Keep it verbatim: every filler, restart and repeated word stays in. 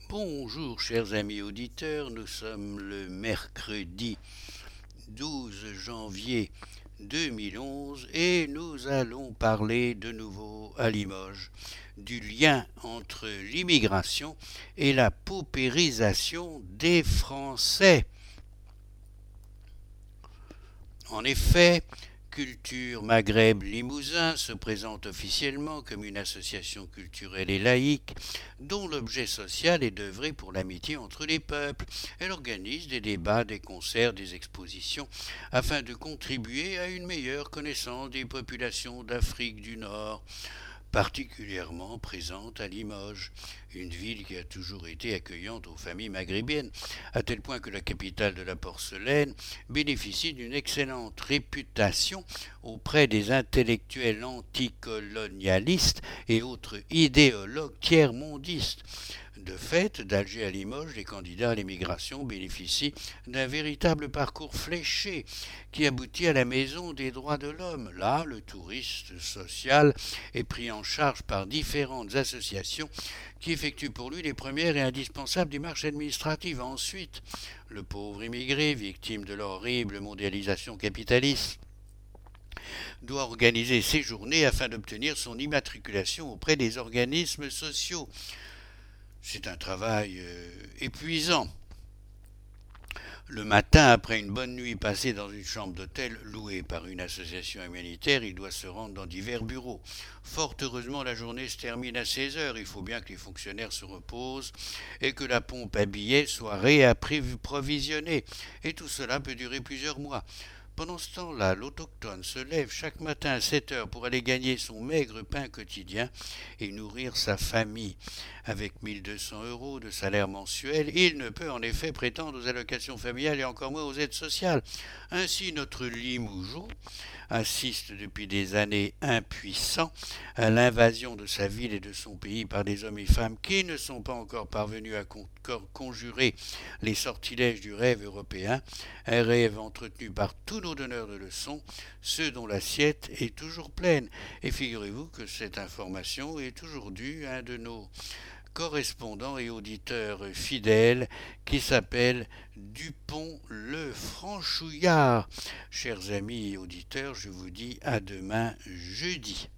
Bonjour chers amis auditeurs, nous sommes le mercredi douze janvier deux mille onze et nous allons parler de nouveau à Limoges du lien entre l'immigration et la paupérisation des Français. En effet, Culture Maghreb Limousin se présente officiellement comme une association culturelle et laïque dont l'objet social est d'œuvrer pour l'amitié entre les peuples. Elle organise des débats, des concerts, des expositions afin de contribuer à une meilleure connaissance des populations d'Afrique du Nord, particulièrement présente à Limoges, une ville qui a toujours été accueillante aux familles maghrébiennes, à tel point que la capitale de la porcelaine bénéficie d'une excellente réputation auprès des intellectuels anticolonialistes et autres idéologues tiers-mondistes. De fait, d'Alger à Limoges, les candidats à l'émigration bénéficient d'un véritable parcours fléché qui aboutit à la Maison des droits de l'homme. Là, le touriste social est pris en charge par différentes associations qui effectuent pour lui les premières et indispensables démarches administratives. Ensuite, le pauvre immigré, victime de l'horrible mondialisation capitaliste, doit organiser ses journées afin d'obtenir son immatriculation auprès des organismes sociaux. C'est un travail euh, épuisant. Le matin, après une bonne nuit passée dans une chambre d'hôtel louée par une association humanitaire, il doit se rendre dans divers bureaux. Fort heureusement, la journée se termine à seize heures. Il faut bien que les fonctionnaires se reposent et que la pompe à billets soit réapprovisionnée. Et tout cela peut durer plusieurs mois. Pendant ce temps-là, l'autochtone se lève chaque matin à sept heures pour aller gagner son maigre pain quotidien et nourrir sa famille. Avec mille deux cents euros de salaire mensuel, il ne peut en effet prétendre aux allocations familiales et encore moins aux aides sociales. Ainsi, notre Limougeot assiste depuis des années impuissant à l'invasion de sa ville et de son pays par des hommes et femmes qui ne sont pas encore parvenus à conjurer les sortilèges du rêve européen, un rêve entretenu par tous nos donneurs de leçons, ceux dont l'assiette est toujours pleine. Et figurez-vous que cette information est toujours due à un de nos correspondants et auditeurs fidèles qui s'appelle Dupont le Franchouillard. Chers amis et auditeurs, je vous dis à demain jeudi.